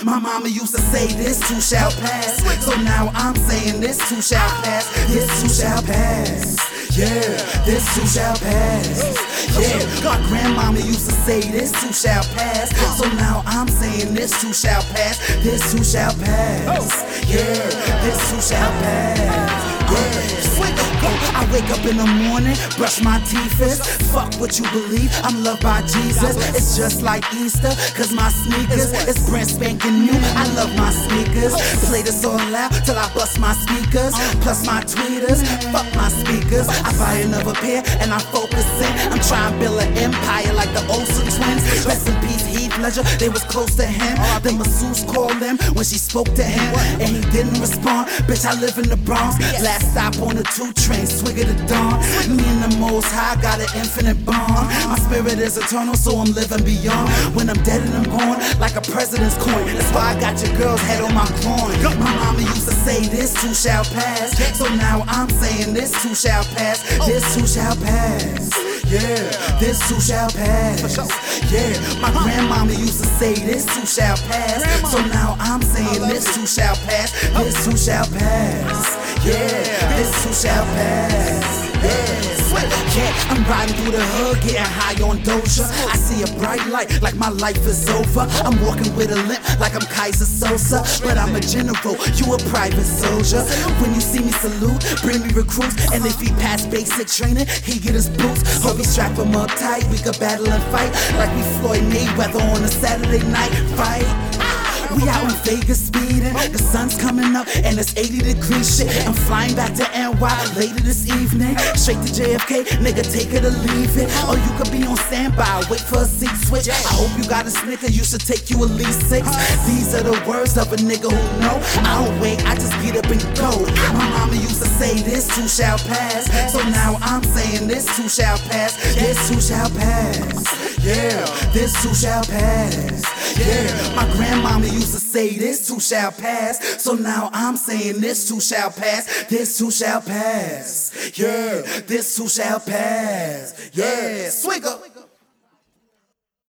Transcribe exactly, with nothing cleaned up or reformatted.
My mama used to say this too shall pass. So now I'm saying this too shall pass. This too shall pass. Yeah, this too shall pass. Yeah, my grandmama used to say this too shall pass. So now I'm saying this too shall pass. This too shall pass. Yeah, this too shall pass. Yeah. I wake up in the morning, brush my teeth first. Fuck what you believe, I'm loved by Jesus. It's just like Easter, cause my sneakers is brand spanking new. I love my sneakers. Play this all loud till I bust my speakers. Plus my tweeters, fuck my speakers. I buy another pair and I focus in. I'm trying to build an empire like the Olsen twins. Rest in peace, Heath Ledger, they was close to him. The masseuse called him when she spoke to him, and he didn't respond. Bitch, I live in the Bronx. Last stop on the two train, swig of the dawn. Me and the Most High got an infinite bond. My spirit is eternal, so I'm living beyond. When I'm dead and I'm gone, like a president's coin. That's why I got your girl's head on my groin. My mama used to say this too shall pass. So now I'm saying this too shall pass. This too shall pass. Yeah, this too shall pass. Yeah, my grandmama used to say this too shall pass. So now I'm saying this too shall pass. This too shall pass. Yeah, this too shall pass. Yeah, yeah, I'm riding through the hood, getting high on Doja. I see a bright light, like my life is over. I'm walking with a limp, like I'm Kaiser Sosa. But I'm a general, you a private soldier. When you see me salute, bring me recruits. And if he pass basic training, he get his boots. Hope he strap him up tight, we could battle and fight like we Floyd Mayweather on a Saturday night fight. We out in Vegas speeding, the sun's coming up and it's eighty degrees shit. I'm flying back to N Y later this evening. Straight to J F K, nigga, take it or leave it. Or you could be on standby, wait for a seat switch. I hope you got a Snicker, you should take you at least six. These are the words of a nigga who know. I don't wait, I just get up and go. My mama used to say this too shall pass. So now I'm saying this too shall pass. This too shall pass. Yeah, this too shall pass. Yeah, my grandmama used to say this too shall pass. So now I'm saying this too shall pass. This too shall pass. Yeah, this too shall pass. Yeah, swigger.